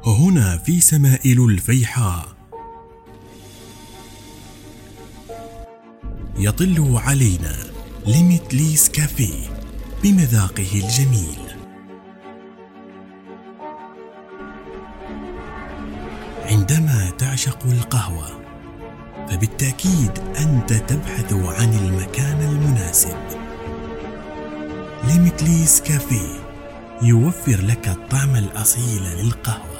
هنا في سمائل الفيحاء يطل علينا ليميتليس كافيه بمذاقه الجميل. عندما تعشق القهوة فبالتأكيد أنت تبحث عن المكان المناسب. ليميتليس كافيه يوفر لك الطعم الأصيل للقهوة